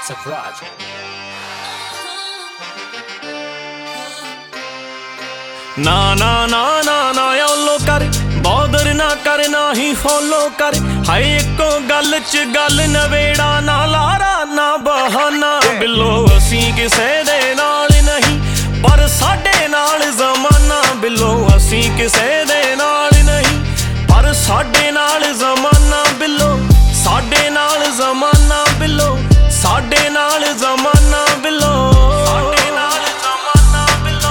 Surprise. ना ना ना ना ना ऑलो कर बॉदर ना कर ना ही फॉलो कर हाय एको गल च गल नवेड़ा ना लारा ना बहाना बिलो असी किसे दे नाल नहीं पर साडे नाल ज़माना बिलो असी किसे दे नाल नहीं पर साडे नाल ज़माना बिलो साडे नाल ज़माना बिलो साडे नाल ज़माना बिलो साडे नाल ज़माना बिलो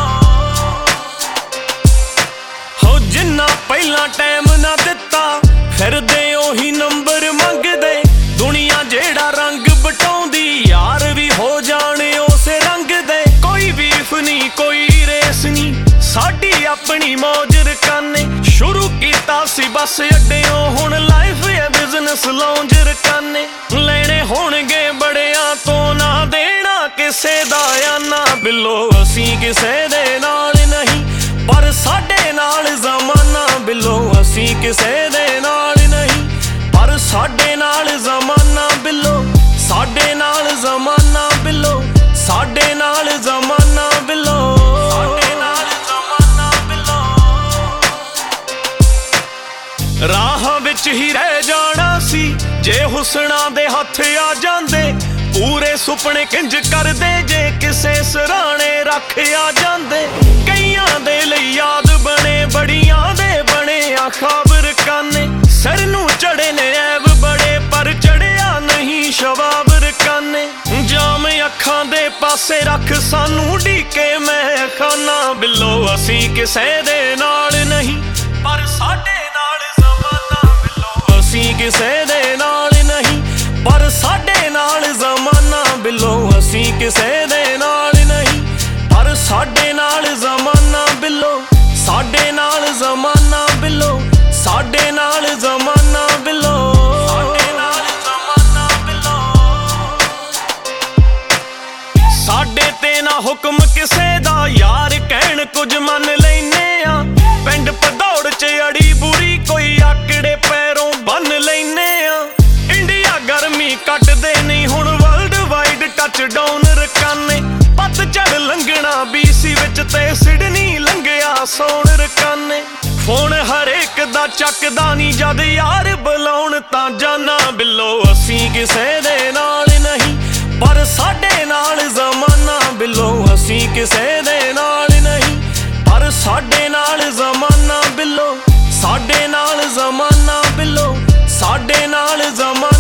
हो जिन्ना पहला टाइम ना दिता फिर दे ओही नंबर मंगदे दुनिया जेड़ा रंग बटाउंदी यार भी हो जाने उस रंग दे कोई बीफ नहीं कोई रेस नहीं साडी अपनी मौज रकाने शुरू कीता सी बस अड्डियों हुण लाइफ है बिजनेस लॉन्ज रकाने लेने होणगे बड़ियां तो ना देना किसे दा आना बिलो असी किसे दे नाल नहीं पर साडे नाल ज़माना बिलो असी किसे दे नाल नहीं पर साडे नाल ज़माना बिलो साडे नाल ज़माना बिलो साडे नाल ज़माना बिलो साडे नाल ज़माना बिलो राह विच ही रह जाना सी जे हुसना दे हथ आ जांदे पूरे सुपने किंज कर दे जे किसे सराणे रख आ जांदे कईयां दे लई याद बने बड़ियां दे बने आ ख्वाब रकाने सिर नूं चढ़े ने ऐब बड़े पर चढ़िया नहीं शबाब रकाने जाम अखां दे पासे रख सानू ढीके मैं खाना बिलो असी किसे दे नाल नहीं पर साडे नाल ज़माना बिलो असी किसे दे नाल नहीं पर साडे नाल ज़माना बिलो असी किसे दे नाल नहीं पर साडे नाल ज़माना बिलो साडे नाल ज़माना बिलो साडे नाल ज़माना बिलो साडे नाल ज़माना बिलो साडे ते ना हुक्म किसे दा यार कहण कुछ मन लैने आ पिंड भदौड़ च अड़ी बुरी कोई आकड़े पैरों बन लैने आ इंडिया गर्मी कट दे नहीं हुण वर्ल्ड वाइड टच डाउन रकाने पत चढ़ लंघना बीसी विच ते सिडनी लंघिया सौण रकाने फोन हर एक दा चकदा नहीं जद यार बुलाउण तां जाना बिलो असी किसे दे नाल नहीं पर साडे नाल ज़माना बिलो असी किसे दे नाल नहीं पर साडे नाल ज़माना बिलो साडे नाल ज़माना बिलो साडे नाल ज़माना